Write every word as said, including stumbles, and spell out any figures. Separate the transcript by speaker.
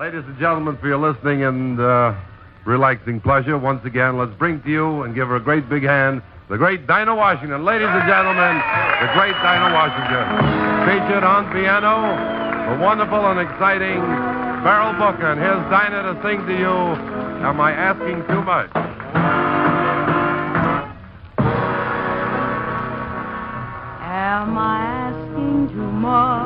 Speaker 1: Ladies and gentlemen, for your listening and uh, relaxing pleasure, once again, let's bring to you and give her a great big hand, the great Dinah Washington. Ladies and gentlemen, the great Dinah Washington. Featured on piano, the wonderful and exciting Beryl Booker. And here's Dinah to sing to you, Am I Asking Too Much?
Speaker 2: Am I asking too much?